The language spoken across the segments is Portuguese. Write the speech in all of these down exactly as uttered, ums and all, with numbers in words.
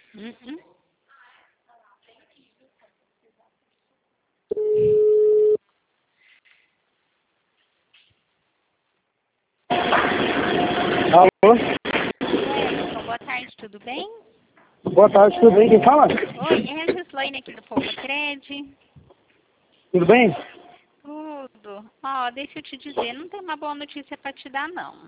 Uhum. Alô? Wellington, boa tarde, tudo bem? Boa tarde, tudo bem? Quem fala? Oi, é a Gislaine aqui do Poupa Cred. Tudo bem? Tudo. Ó, deixa eu te dizer, não tem uma boa notícia pra te dar, não.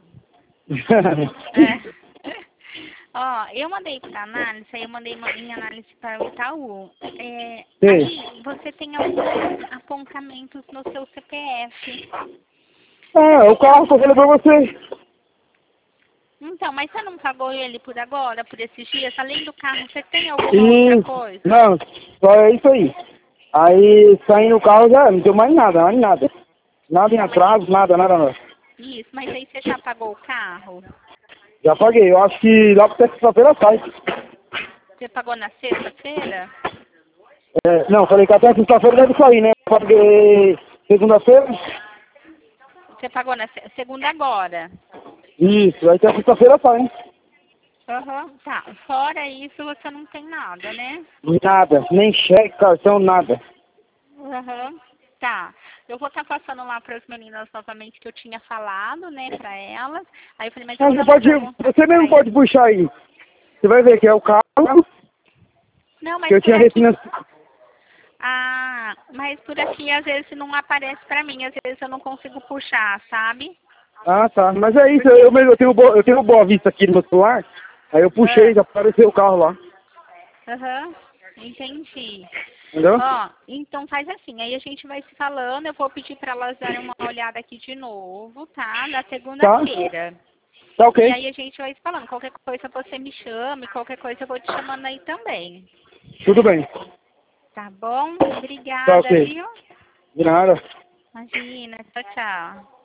É. Ó, eu mandei para análise, aí eu mandei uma- em análise para o Itaú. É, Sim. aí você tem alguns apontamentos no seu C P F. Ah, o carro que eu falei pra você. Então, mas você não pagou ele por agora, por esses dias? Além do carro, você tem alguma outra E... coisa? Não, só é isso aí. Aí, saindo o carro já não deu mais nada, mais nada. Nada em Então, mas atraso, nada, nada, nada. isso, mas aí você já pagou o carro? Já paguei, eu acho que lá pra sexta-feira sai. Você pagou na sexta-feira? É, não, falei que até sexta-feira deve sair, né? Paguei segunda-feira. Você pagou na se- segunda agora? Isso, aí até sexta-feira sai, hein? Aham, tá. Fora isso, você não tem nada, né? Nada, nem cheque, cartão, nada. Aham, tá. Eu vou estar passando lá para as meninas novamente que eu tinha falado, né, para elas. Aí eu falei, mas eu Mas vou você dar uma pode, pergunta você para mesmo pode eles. puxar aí. Você vai ver que é o carro Não, que mas eu por tinha aqui. refinanciado. Ah, mas por aqui às vezes não aparece para mim, às vezes eu não consigo puxar, sabe? Ah, tá. Mas é isso, Porque. eu mesmo eu tenho, bo- eu tenho Boa Vista aqui no meu celular. Aí eu puxei, Ah, já apareceu o carro lá. aham, entendi. Entendeu? Ó, então faz assim, aí a gente vai se falando, eu vou pedir para elas darem uma olhada aqui de novo, tá? Na Tá? segunda-feira. Tá E ok. aí a gente vai se falando. Qualquer coisa você me chame, qualquer coisa eu vou te chamando aí também. Tudo bem. Tá bom? Tá Obrigada, ok. viu? De nada. Imagina, tchau, tchau.